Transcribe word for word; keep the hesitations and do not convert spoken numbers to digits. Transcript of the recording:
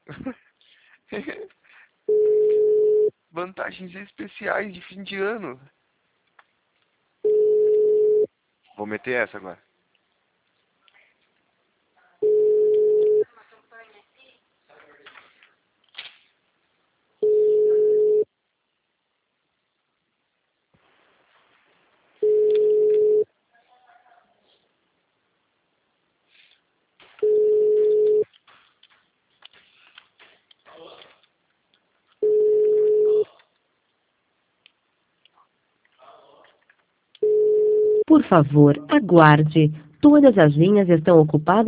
Vantagens especiais de fim de ano. Vou meter essa agora. Por favor, aguarde. Todas as linhas estão ocupadas.